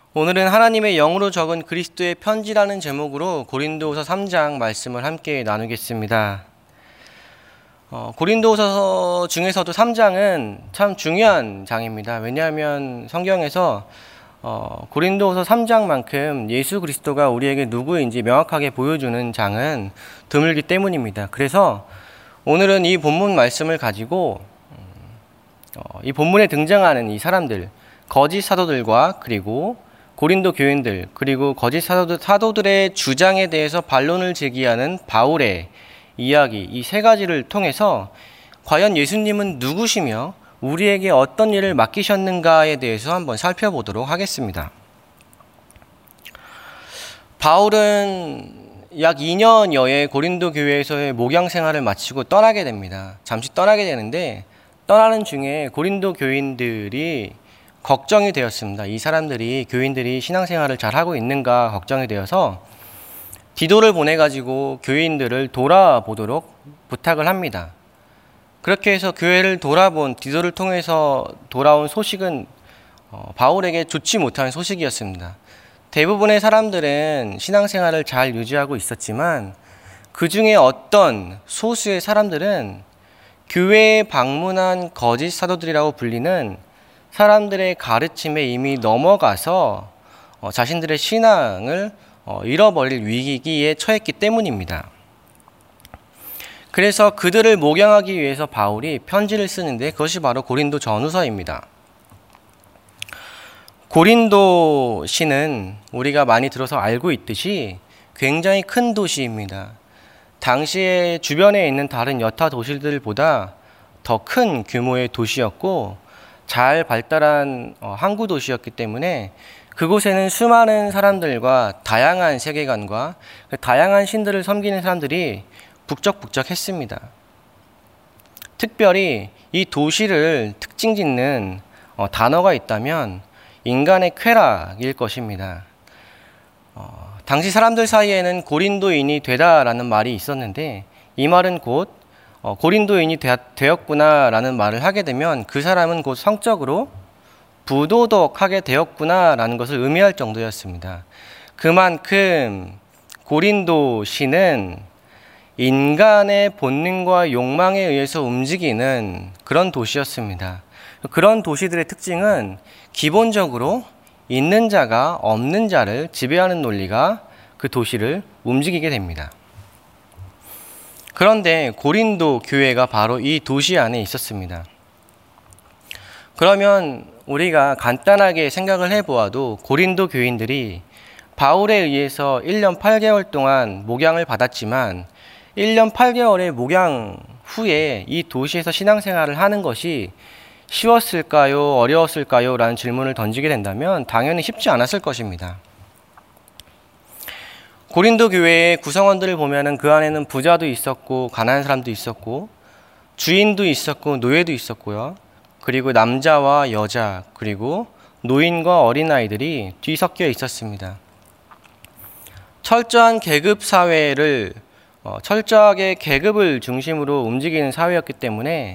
오늘은 하나님의 영으로 적은 그리스도의 편지라는 제목으로 고린도후서 3장 말씀을 함께 나누겠습니다. 고린도후서 중에서도 3장은 참 중요한 장입니다. 왜냐하면 성경에서 고린도후서 3장만큼 예수 그리스도가 우리에게 누구인지 명확하게 보여주는 장은 드물기 때문입니다. 그래서 오늘은 이 본문 말씀을 가지고 이 본문에 등장하는 이 사람들, 거짓 사도들과 그리고 고린도 교인들, 그리고 거짓 사도들의 주장에 대해서 반론을 제기하는 바울의 이야기, 이 세 가지를 통해서 과연 예수님은 누구시며 우리에게 어떤 일을 맡기셨는가에 대해서 한번 살펴보도록 하겠습니다. 바울은 약 2년여의 고린도 교회에서의 목양 생활을 마치고 떠나게 됩니다. 잠시 떠나게 되는데 떠나는 중에 고린도 교인들이 걱정이 되었습니다. 이 사람들이, 교인들이 신앙생활을 잘 하고 있는가 걱정이 되어서 디도를 보내가지고 교인들을 돌아보도록 부탁을 합니다. 그렇게 해서 교회를 돌아본 디도를 통해서 돌아온 소식은 바울에게 좋지 못한 소식이었습니다. 대부분의 사람들은 신앙생활을 잘 유지하고 있었지만 그 중에 어떤 소수의 사람들은 교회에 방문한 거짓 사도들이라고 불리는 사람들의 가르침에 이미 넘어가서 자신들의 신앙을 잃어버릴 위기에 처했기 때문입니다. 그래서 그들을 목양하기 위해서 바울이 편지를 쓰는데 그것이 바로 고린도 전후서입니다. 고린도시는 우리가 많이 들어서 알고 있듯이 굉장히 큰 도시입니다. 당시에 주변에 있는 다른 여타 도시들보다 더 큰 규모의 도시였고 잘 발달한 항구 도시였기 때문에 그곳에는 수많은 사람들과 다양한 세계관과 다양한 신들을 섬기는 사람들이 북적북적했습니다. 특별히 이 도시를 특징 짓는 단어가 있다면 인간의 쾌락일 것입니다. 당시 사람들 사이에는 고린도인이 되다라는 말이 있었는데 이 말은 곧 고린도인이 되었구나라는 말을 하게 되면 그 사람은 곧 성적으로 부도덕하게 되었구나라는 것을 의미할 정도였습니다. 그만큼 고린도시는 인간의 본능과 욕망에 의해서 움직이는 그런 도시였습니다. 그런 도시들의 특징은 기본적으로 있는 자가 없는 자를 지배하는 논리가 그 도시를 움직이게 됩니다. 그런데 고린도 교회가 바로 이 도시 안에 있었습니다. 그러면 우리가 간단하게 생각을 해보아도 고린도 교인들이 바울에 의해서 1년 8개월 동안 목양을 받았지만 1년 8개월의 목양 후에 이 도시에서 신앙생활을 하는 것이 쉬웠을까요? 어려웠을까요? 라는 질문을 던지게 된다면 당연히 쉽지 않았을 것입니다. 고린도 교회의 구성원들을 보면은 그 안에는 부자도 있었고 가난한 사람도 있었고 주인도 있었고 노예도 있었고요. 그리고 남자와 여자 그리고 노인과 어린아이들이 뒤섞여 있었습니다. 철저한 계급 사회를 철저하게 계급을 중심으로 움직이는 사회였기 때문에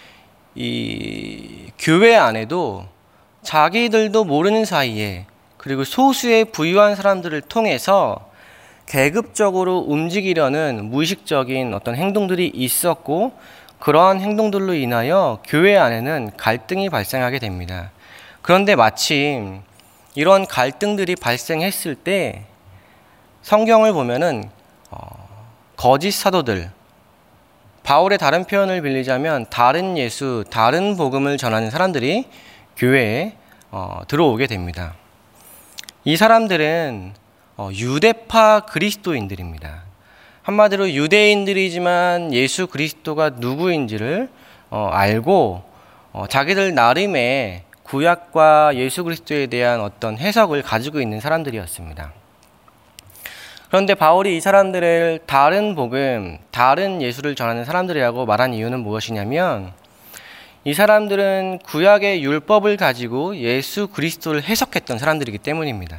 이 교회 안에도 자기들도 모르는 사이에 그리고 소수의 부유한 사람들을 통해서 계급적으로 움직이려는 무의식적인 어떤 행동들이 있었고 그러한 행동들로 인하여 교회 안에는 갈등이 발생하게 됩니다. 그런데 마침 이런 갈등들이 발생했을 때 성경을 보면은 거짓 사도들, 바울의 다른 표현을 빌리자면 다른 예수, 다른 복음을 전하는 사람들이 교회에 들어오게 됩니다. 이 사람들은 유대파 그리스도인들입니다. 한마디로 유대인들이지만 예수 그리스도가 누구인지를 알고 자기들 나름의 구약과 예수 그리스도에 대한 어떤 해석을 가지고 있는 사람들이었습니다. 그런데 바울이 이 사람들을 다른 복음, 다른 예수를 전하는 사람들이라고 말한 이유는 무엇이냐면 이 사람들은 구약의 율법을 가지고 예수 그리스도를 해석했던 사람들이기 때문입니다.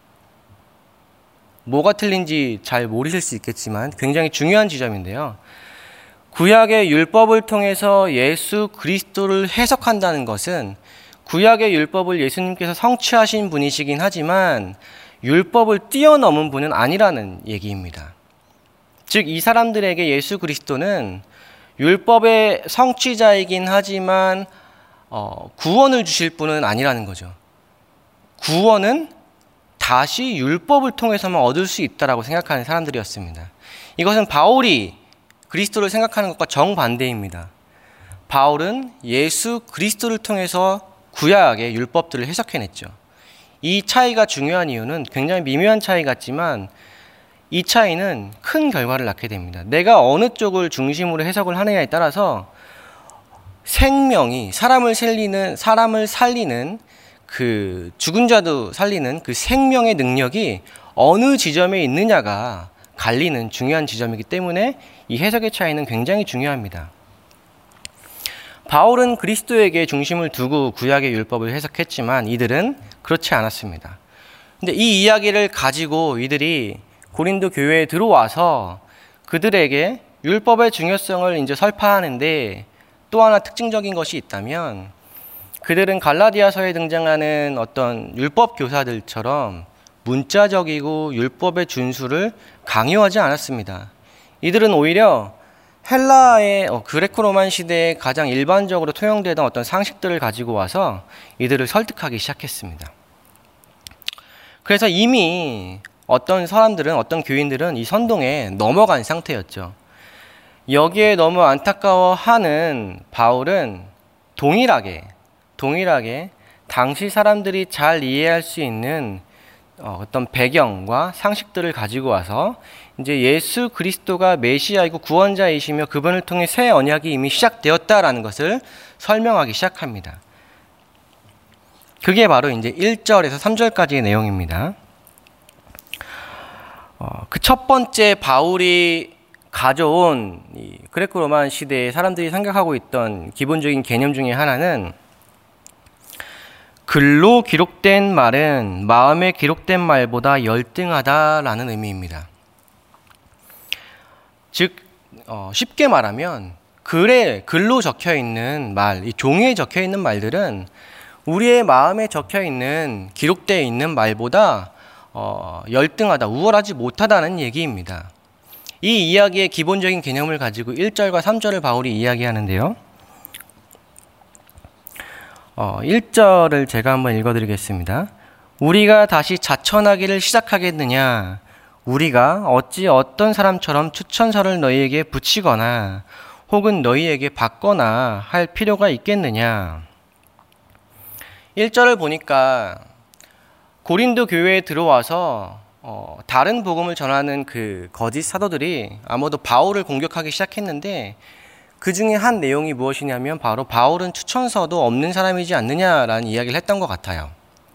뭐가 틀린지 잘 모르실 수 있겠지만 굉장히 중요한 지점인데요. 구약의 율법을 통해서 예수 그리스도를 해석한다는 것은 구약의 율법을 예수님께서 성취하신 분이시긴 하지만 율법을 뛰어넘은 분은 아니라는 얘기입니다. 즉, 이 사람들에게 예수 그리스도는 율법의 성취자이긴 하지만 구원을 주실 분은 아니라는 거죠. 구원은 다시 율법을 통해서만 얻을 수 있다라고 생각하는 사람들이었습니다. 이것은 바울이 그리스도를 생각하는 것과 정반대입니다. 바울은 예수 그리스도를 통해서 구약의 율법들을 해석해냈죠. 이 차이가 중요한 이유는 굉장히 미묘한 차이 같지만 이 차이는 큰 결과를 낳게 됩니다. 내가 어느 쪽을 중심으로 해석을 하느냐에 따라서 생명이 사람을 살리는 그 죽은 자도 살리는 그 생명의 능력이 어느 지점에 있느냐가 갈리는 중요한 지점이기 때문에 이 해석의 차이는 굉장히 중요합니다. 바울은 그리스도에게 중심을 두고 구약의 율법을 해석했지만 이들은 그렇지 않았습니다. 근데 이 이야기를 가지고 이들이 고린도 교회에 들어와서 그들에게 율법의 중요성을 이제 설파하는데 또 하나 특징적인 것이 있다면 그들은 갈라디아서에 등장하는 어떤 율법 교사들처럼 문자적이고 율법의 준수를 강요하지 않았습니다. 이들은 오히려 헬라의 그레코로만 시대에 가장 일반적으로 통용되던 어떤 상식들을 가지고 와서 이들을 설득하기 시작했습니다. 그래서 이미 어떤 사람들은, 어떤 교인들은 이 선동에 넘어간 상태였죠. 여기에 너무 안타까워하는 바울은 동일하게 당시 사람들이 잘 이해할 수 있는 어떤 배경과 상식들을 가지고 와서 이제 예수 그리스도가 메시아이고 구원자이시며 그분을 통해 새 언약이 이미 시작되었다라는 것을 설명하기 시작합니다. 그게 바로 이제 1절에서 3절까지의 내용입니다. 그 첫 번째 바울이 가져온 이 그레코 로만 시대에 사람들이 생각하고 있던 기본적인 개념 중에 하나는 글로 기록된 말은 마음에 기록된 말보다 열등하다라는 의미입니다. 즉 쉽게 말하면 글로 적혀있는 말, 이 종이에 적혀있는 말들은 우리의 마음에 적혀있는 기록되어 있는 말보다 열등하다, 우월하지 못하다는 얘기입니다. 이 이야기의 기본적인 개념을 가지고 1절과 3절을 바울이 이야기하는데요. 1절을 제가 한번 읽어드리겠습니다. 우리가 다시 자천하기를 시작하겠느냐? 우리가 어찌 어떤 사람처럼 추천서를 너희에게 붙이거나 혹은 너희에게 받거나 할 필요가 있겠느냐? 1절을 보니까 고린도 교회에 들어와서 다른 복음을 전하는 그 거짓 사도들이 아마도 바울을 공격하기 시작했는데 그 중에 한 내용이 무엇이냐면 바로 바울은 추천서도 없는 사람이지 않느냐라는 이야기를 했던 것 같아요.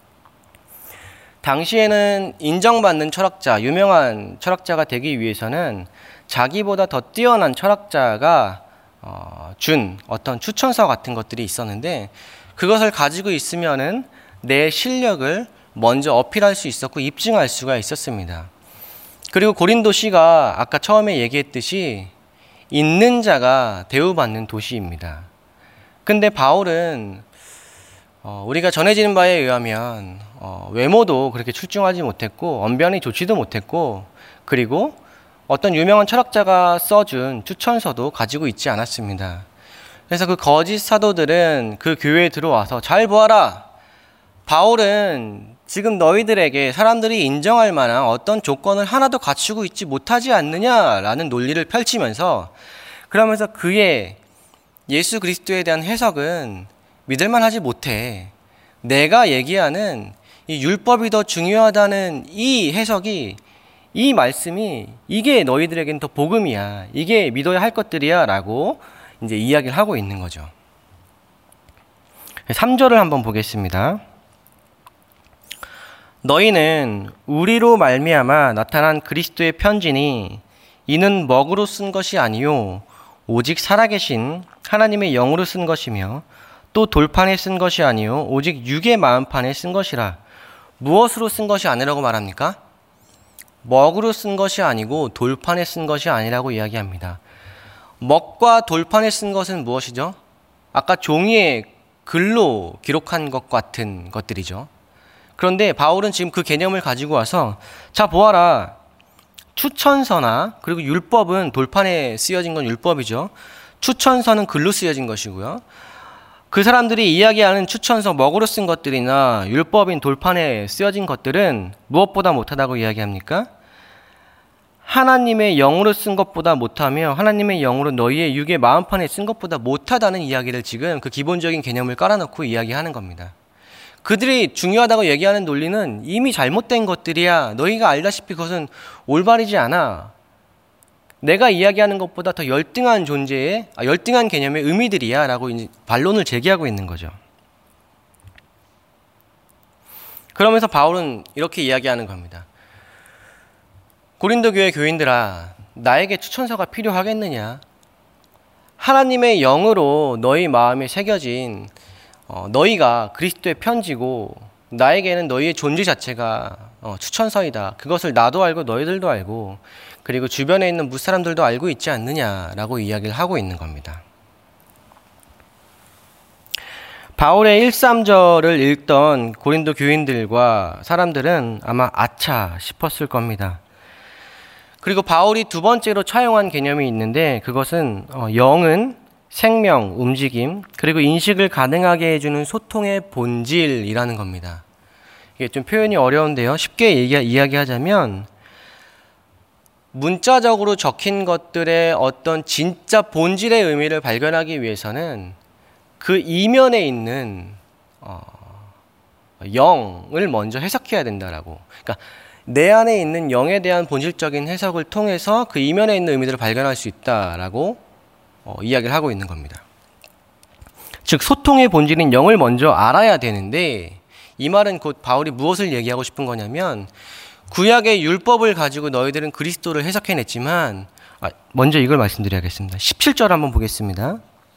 당시에는 인정받는 철학자, 유명한 철학자가 되기 위해서는 자기보다 더 뛰어난 철학자가 준 어떤 추천서 같은 것들이 있었는데 그것을 가지고 있으면은 내 실력을 먼저 어필할 수 있었고 입증할 수가 있었습니다. 그리고 고린도시가 아까 처음에 얘기했듯이 있는 자가 대우받는 도시입니다. 근데 바울은 우리가 전해지는 바에 의하면 외모도 그렇게 출중하지 못했고 언변이 좋지도 못했고 그리고 어떤 유명한 철학자가 써준 추천서도 가지고 있지 않았습니다. 그래서 그 거짓 사도들은 그 교회에 들어와서 잘 보아라. 바울은 지금 너희들에게 사람들이 인정할 만한 어떤 조건을 하나도 갖추고 있지 못하지 않느냐라는 논리를 펼치면서 그러면서 그의 예수 그리스도에 대한 해석은 믿을만하지 못해. 내가 얘기하는 이 율법이 더 중요하다는 이 해석이 이 말씀이 이게 너희들에겐 더 복음이야. 이게 믿어야 할 것들이야 라고 이제 이야기를 하고 있는 거죠. 3절을 한번 보겠습니다. 너희는 우리로 말미암아 나타난 그리스도의 편지니 이는 먹으로 쓴 것이 아니요 오직 살아계신 하나님의 영으로 쓴 것이며 또 돌판에 쓴 것이 아니요 오직 육의 마음판에 쓴 것이라. 무엇으로 쓴 것이 아니라고 말합니까? 먹으로 쓴 것이 아니고 돌판에 쓴 것이 아니라고 이야기합니다. 먹과 돌판에 쓴 것은 무엇이죠? 아까 종이에 글로 기록한 것 같은 것들이죠. 그런데 바울은 지금 그 개념을 가지고 와서 자 보아라, 추천서나 그리고 율법은 돌판에 쓰여진 건 율법이죠. 추천서는 글로 쓰여진 것이고요. 그 사람들이 이야기하는 추천서, 먹으로 쓴 것들이나 율법인 돌판에 쓰여진 것들은 무엇보다 못하다고 이야기합니까? 하나님의 영으로 쓴 것보다 못하며 하나님의 영으로 너희의 육의 마음판에 쓴 것보다 못하다는 이야기를 지금 그 기본적인 개념을 깔아놓고 이야기하는 겁니다. 그들이 중요하다고 얘기하는 논리는 이미 잘못된 것들이야. 너희가 알다시피 그것은 올바르지 않아. 내가 이야기하는 것보다 더 열등한 존재의, 열등한 개념의 의미들이야 라고 이제 반론을 제기하고 있는 거죠. 그러면서 바울은 이렇게 이야기하는 겁니다. 고린도 교회 교인들아, 나에게 추천서가 필요하겠느냐? 하나님의 영으로 너희 마음에 새겨진 너희가 그리스도의 편지고 나에게는 너희의 존재 자체가 추천서이다. 그것을 나도 알고 너희들도 알고 그리고 주변에 있는 무사람들도 알고 있지 않느냐라고 이야기를 하고 있는 겁니다. 바울의 1~3절을 읽던 고린도 교인들과 사람들은 아마 아차 싶었을 겁니다. 그리고 바울이 두 번째로 차용한 개념이 있는데 그것은 영은 생명, 움직임, 그리고 인식을 가능하게 해주는 소통의 본질이라는 겁니다. 이게 좀 표현이 어려운데요. 쉽게 이야기하자면 문자적으로 적힌 것들의 어떤 진짜 본질의 의미를 발견하기 위해서는 그 이면에 있는 영을 먼저 해석해야 된다라고. 그러니까 내 안에 있는 영에 대한 본질적인 해석을 통해서 그 이면에 있는 의미들을 발견할 수 있다라고 이야기를 하고 있는 겁니다. 즉 소통의 본질인 영을 먼저 알아야 되는데 이 말은 곧 바울이 무엇을 얘기하고 싶은 거냐면 구약의 율법을 가지고 너희들은 그리스도를 해석해냈지만 먼저 이걸 말씀드려야겠습니다. 17절 한번 보겠습니다.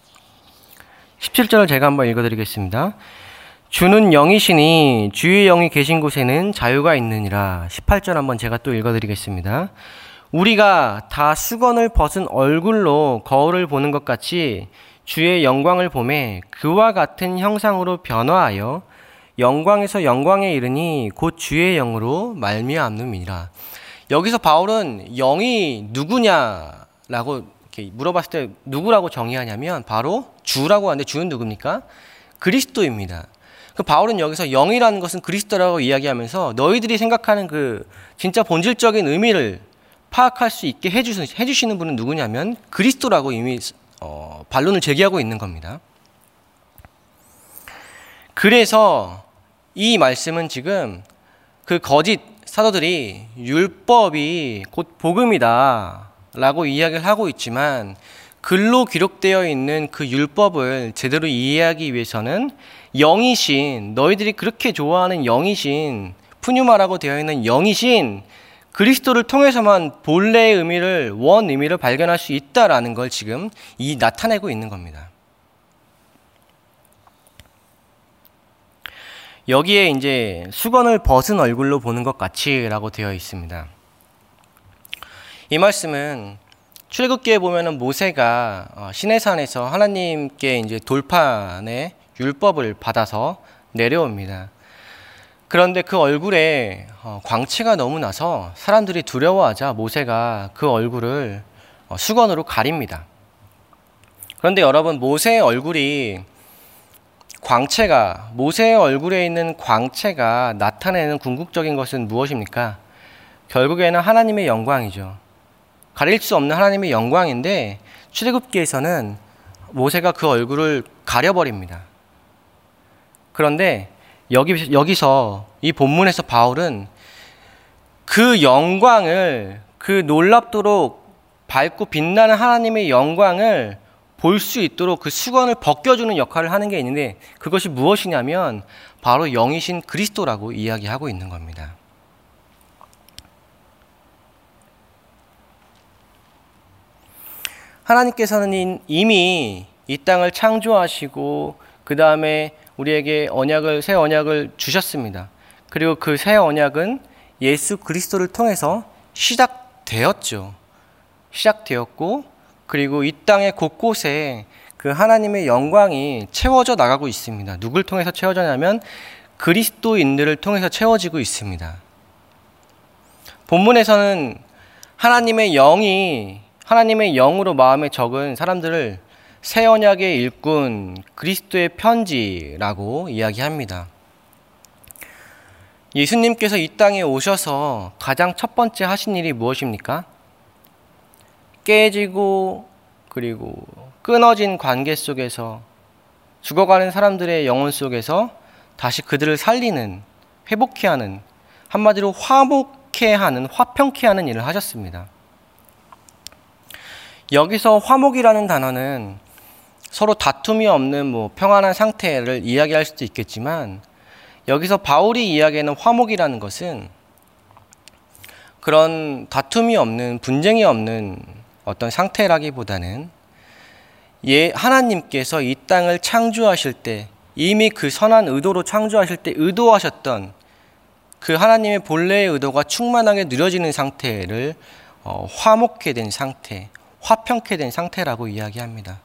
17절을 제가 한번 읽어드리겠습니다. 주는 영이시니 주의 영이 계신 곳에는 자유가 있느니라. 18절 한번 제가 또 읽어드리겠습니다. 우리가 다 수건을 벗은 얼굴로 거울을 보는 것 같이 주의 영광을 보매 그와 같은 형상으로 변화하여 영광에서 영광에 이르니 곧 주의 영으로 말미암음이니라. 여기서 바울은 영이 누구냐라고 이렇게 물어봤을 때 누구라고 정의하냐면 바로 주라고 하는데 주는 누굽니까? 그리스도입니다. 그 바울은 여기서 영이라는 것은 그리스도라고 이야기하면서 너희들이 생각하는 그 진짜 본질적인 의미를 파악할 수 있게 해주시는 분은 누구냐면 그리스도라고 이미 반론을 제기하고 있는 겁니다. 그래서 이 말씀은 지금 그 거짓 사도들이 율법이 곧 복음이다 라고 이야기를 하고 있지만 글로 기록되어 있는 그 율법을 제대로 이해하기 위해서는 영이신, 너희들이 그렇게 좋아하는 영이신, 푸뉴마라고 되어 있는 영이신 그리스도를 통해서만 본래의 의미를, 원 의미를 발견할 수 있다라는 걸 지금 나타내고 있는 겁니다. 여기에 이제 수건을 벗은 얼굴로 보는 것 같이라고 되어 있습니다. 이 말씀은 출애굽기에 보면은 모세가 시내산에서 하나님께 이제 돌판에 율법을 받아서 내려옵니다. 그런데 그 얼굴에 광채가 너무 나서 사람들이 두려워하자 모세가 그 얼굴을 수건으로 가립니다. 그런데 여러분, 모세의 얼굴에 있는 광채가 나타내는 궁극적인 것은 무엇입니까? 결국에는 하나님의 영광이죠. 가릴 수 없는 하나님의 영광인데 출애굽기에서는 모세가 그 얼굴을 가려버립니다. 그런데 여기서 이 본문에서 바울은 그 영광을, 그 놀랍도록 밝고 빛나는 하나님의 영광을 볼 수 있도록 그 수건을 벗겨주는 역할을 하는 게 있는데 그것이 무엇이냐면 바로 영이신 그리스도라고 이야기하고 있는 겁니다. 하나님께서는 이미 이 땅을 창조하시고 그 다음에 우리에게 새 언약을 주셨습니다. 그리고 그 새 언약은 예수 그리스도를 통해서 시작되었고 그리고 이 땅의 곳곳에 그 하나님의 영광이 채워져 나가고 있습니다. 누굴 통해서 채워져냐면 그리스도인들을 통해서 채워지고 있습니다. 본문에서는 하나님의 영으로 마음에 적은 사람들을 새 언약의 일꾼 그리스도의 편지라고 이야기합니다. 예수님께서 이 땅에 오셔서 가장 첫 번째 하신 일이 무엇입니까? 깨지고 그리고 끊어진 관계 속에서 죽어가는 사람들의 영혼 속에서 다시 그들을 살리는, 회복케 하는, 한마디로 화목케 하는, 화평케 하는 일을 하셨습니다. 여기서 화목이라는 단어는 서로 다툼이 없는 평안한 상태를 이야기할 수도 있겠지만, 여기서 바울이 이야기하는 화목이라는 것은 그런 다툼이 없는, 분쟁이 없는 어떤 상태라기보다는 하나님께서 이 땅을 창조하실 때, 이미 그 선한 의도로 창조하실 때 의도하셨던 그 하나님의 본래의 의도가 충만하게 누려지는 상태를 화목케 된 상태, 화평케 된 상태라고 이야기합니다.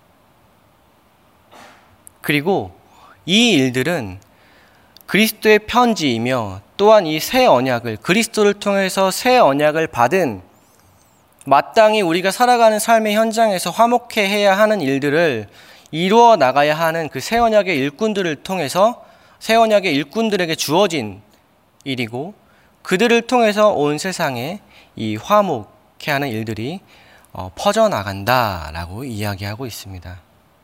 그리고 이 일들은 그리스도의 편지이며 또한 이 새 언약을, 그리스도를 통해서 새 언약을 받은 마땅히 우리가 살아가는 삶의 현장에서 화목해 해야 하는 일들을 이루어 나가야 하는 그 새 언약의 일꾼들을 통해서 새 언약의 일꾼들에게 주어진 일이고, 그들을 통해서 온 세상에 이 화목해 하는 일들이 퍼져나간다라고 이야기하고 있습니다.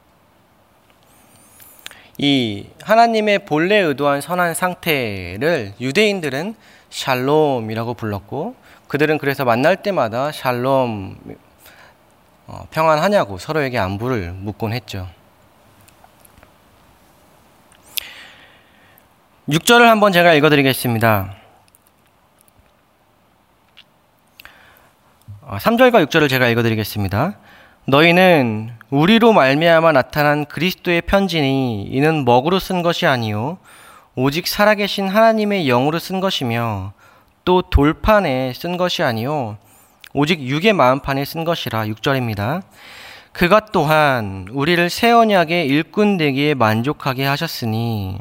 이 하나님의 본래 의도한 선한 상태를 유대인들은 샬롬이라고 불렀고, 그들은 그래서 만날 때마다 샬롬, 평안하냐고 서로에게 안부를 묻곤 했죠. 6절을 한번 제가 읽어드리겠습니다. 3절과 6절을 제가 읽어드리겠습니다. 너희는 우리로 말미암아 나타난 그리스도의 편지니 이는 먹으로 쓴 것이 아니요 오직 살아계신 하나님의 영으로 쓴 것이며 또 돌판에 쓴 것이 아니요 오직 육의 마음판에 쓴 것이라. 6절입니다. 그가 또한 우리를 새 언약의 일꾼 되기에 만족하게 하셨으니.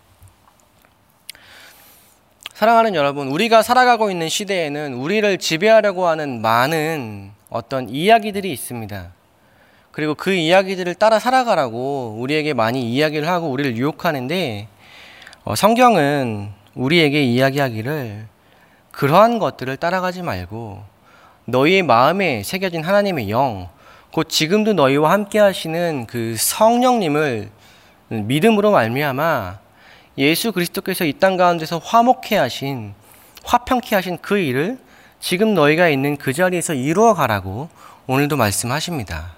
사랑하는 여러분, 우리가 살아가고 있는 시대에는 우리를 지배하려고 하는 많은 어떤 이야기들이 있습니다. 그리고 그 이야기들을 따라 살아가라고 우리에게 많이 이야기를 하고 우리를 유혹하는데, 성경은 우리에게 이야기하기를 그러한 것들을 따라가지 말고 너희의 마음에 새겨진 하나님의 영, 곧 지금도 너희와 함께 하시는 그 성령님을 믿음으로 말미암아 예수 그리스도께서 이 땅 가운데서 화목케 하신, 화평케 하신 그 일을 지금 너희가 있는 그 자리에서 이루어 가라고 오늘도 말씀하십니다.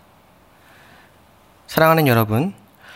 사랑하는 여러분,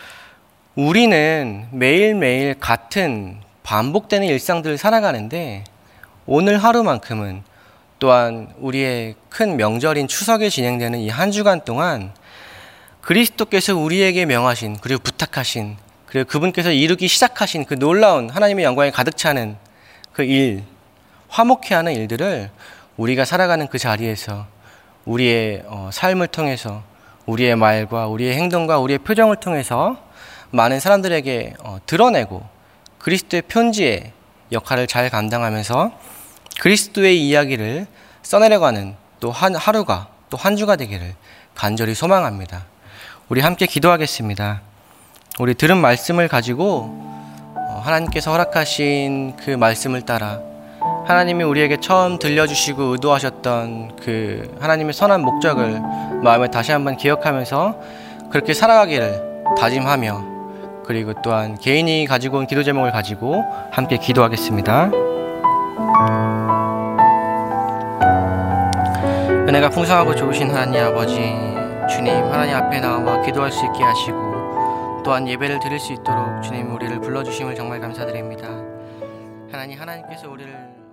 우리는 매일매일 같은 반복되는 일상들을 살아가는데, 오늘 하루만큼은 또한 우리의 큰 명절인 추석에 진행되는 이 한 주간 동안 그리스도께서 우리에게 명하신, 그리고 부탁하신, 그리고 그분께서 이루기 시작하신 그 놀라운 하나님의 영광에 가득 차는 그 일, 화목케 하는 일들을 우리가 살아가는 그 자리에서 우리의 삶을 통해서, 우리의 말과 우리의 행동과 우리의 표정을 통해서 많은 사람들에게 드러내고 그리스도의 편지의 역할을 잘 감당하면서 그리스도의 이야기를 써내려가는 또 하루가, 또 한 주가 되기를 간절히 소망합니다. 우리 함께 기도하겠습니다. 우리 들은 말씀을 가지고 하나님께서 허락하신 그 말씀을 따라 하나님이 우리에게 처음 들려주시고 의도하셨던 그 하나님의 선한 목적을 마음에 다시 한번 기억하면서 그렇게 살아가기를 다짐하며, 그리고 또한 개인이 가지고 온 기도 제목을 가지고 함께 기도하겠습니다. 은혜가 풍성하고 좋으신 하나님 아버지, 주님, 하나님 앞에 나와 기도할 수 있게 하시고 또한 예배를 드릴 수 있도록 주님 우리를 불러주심을 정말 감사드립니다. 하나님께서 우리를